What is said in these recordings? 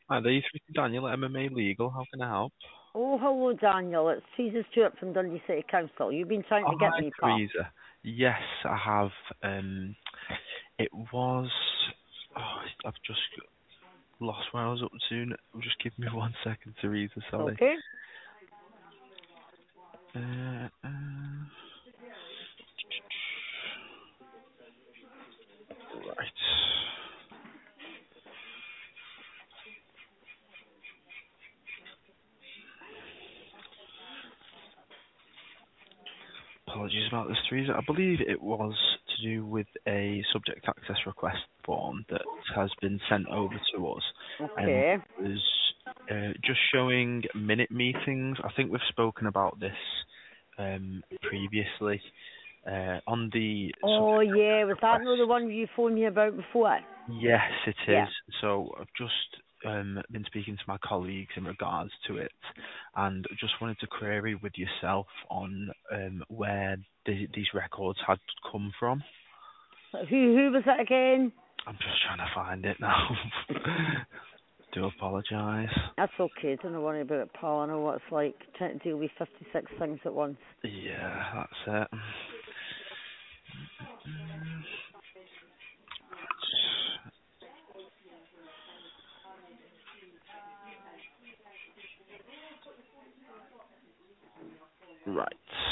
Hi there, you through to Daniel at MMA Legal. How can I help? Oh, hello, Daniel. It's Teresa Stewart from Dundee City Council. You've been trying Oh, to get hi, me, pal. Teresa. Yes, I have. It was. Oh, I've just lost where I was up to. Just give me 1 second, Teresa. Sorry. Okay. Right. Apologies about this, Teresa. I believe it was to do with a subject access request form that has been sent over to us, and Okay. it was just showing minute meetings. I think we've spoken about this previously on the Oh, subject yeah. access Was that request. not the one you phoned me about before? Yes, it is. Yeah. So I've just been speaking to my colleagues in regards to it, and just wanted to query with yourself on where these records had come from. Who was it again? I'm just trying to find it now. Do apologise. That's okay. Don't worry about it, pal. I know what it's like trying to deal with 56 things at once. Yeah, that's it. Right.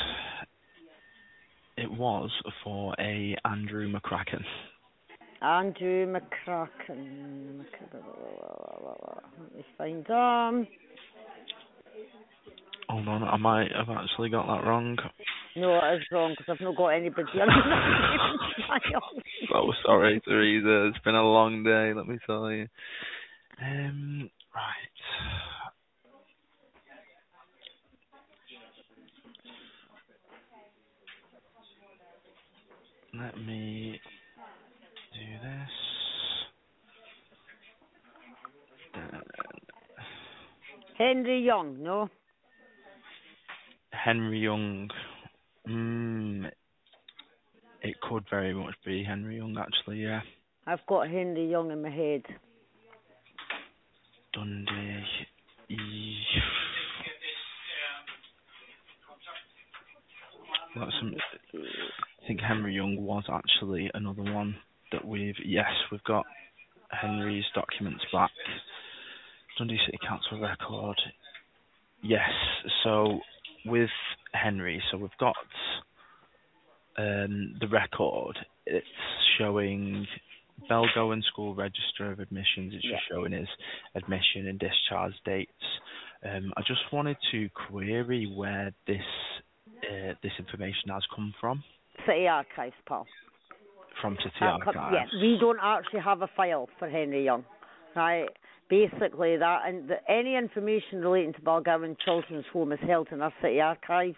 It was for a Andrew McCracken. Andrew McCracken. Let me find Hold on, I might have actually got that wrong. No, it is wrong because I've not got anybody under that name. So sorry, Teresa. It's been a long day, let me tell you. Right. Let me do this. Uh, Henry Young, no? Henry Young. It could very much be Henry Young, actually, yeah. I've got Henry Young in my head. Dundee. That's some, Let me see. I think Henry Young was actually another one that we've got Henry's documents back. Dundee City Council record. Yes, so with Henry, so we've got the record. It's showing Belgowan School Register of Admissions. It's Yeah. just showing his admission and discharge dates. I just wanted to query where this information has come from. City Archives, pal. From City Yeah, Archives. we don't actually have a file for Henry Young, right? Basically, any information relating to Balgowan Children's Home is held in our City Archives.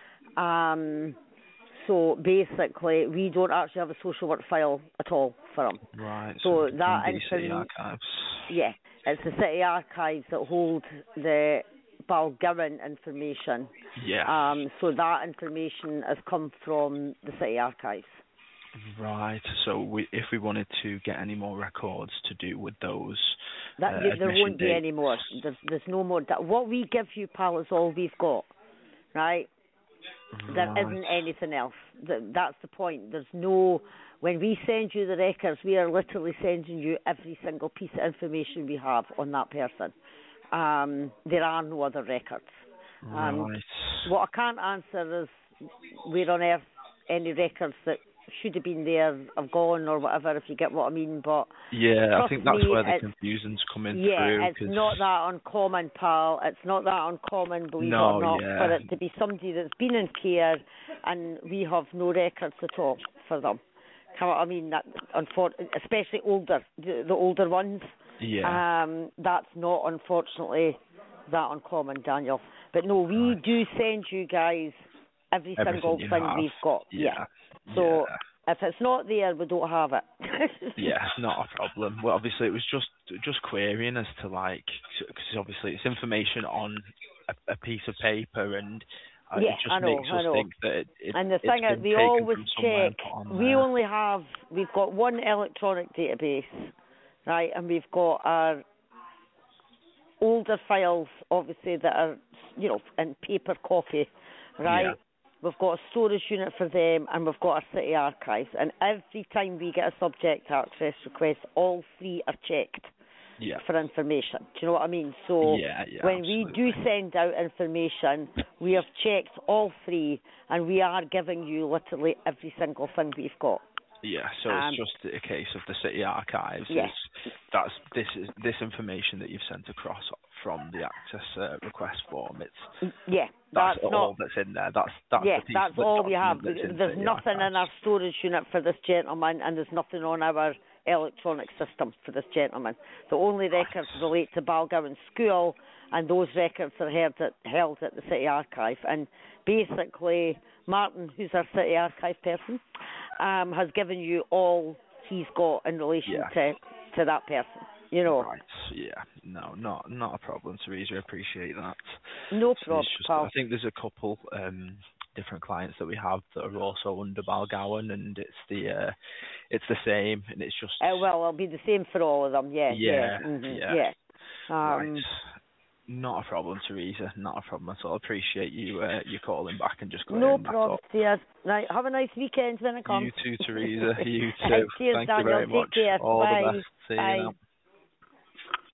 So basically, we don't actually have a social work file at all for him. Right, so So that Dundee City Archives. yeah, it's the City Archives that hold the Balgowan information. Yeah. So that information has come from the City Archives. Right. So if we wanted to get any more records to do with those There admission won't be dates. any more. There's no more. What we give you, pal, is all we've got, right? There Right. isn't anything else. That's the point. There's no. When we send you the records, we are literally sending you every single piece of information we have on that person. There are no other records. Right. What I can't answer is where on earth any records that should have been there have gone or whatever, if you get what I mean. But Yeah, I trust think that's me, where the confusion's coming through. it's not that uncommon, pal. It's not that uncommon, believe it or No, not, yeah. for it to be somebody that's been in care and we have no records at all for them. Come on, I mean, that especially the older ones. Yeah. That's not, unfortunately, that uncommon, Daniel. But no, we Right. do send you guys every Everything single you thing have. we've got. Yeah. Yeah. So Yeah. if it's not there, we don't have it. Yeah, not a problem. Well, obviously it was just querying as to because obviously it's information on a piece of paper, and Yeah, it just I makes us know. think that And the it's thing is, been we taken always from somewhere check. and put on there. We've got one electronic database, right, and we've got our older files, obviously, that are, in paper copy, right? Yeah. We've got a storage unit for them, and we've got our city archives. And every time we get a subject access request, all three are checked for information. Do you know what I mean? So when absolutely. we do send out information, we have checked all three, and we are giving you literally every single thing we've got. Yeah, so it's just a case of the city archives. Yeah. This information that you've sent across from the access request form. That's all that's in there. That's all we have. There's nothing in our storage unit for this gentleman, and there's nothing on our electronic system for this gentleman. The only records relate to Balgowan School, and those records are held at the City Archive. And basically, Martin, who's our City Archive person, has given you all he's got in relation to that person. Right, no, not a problem, Teresa. I appreciate that. No problem, pal. I think there's a couple different clients that we have that are also under Balgowan, and it's the same, and it's just it'll be the same for all of them. Yeah. Right. Not a problem, Teresa. Not a problem at all. I appreciate you calling back and just clearing that up. No problem, dear. Right, have a nice weekend when it comes. You too, Teresa. You too. Cheers, Thank Daniel. you very much. Take care. All Bye. the best. See you now.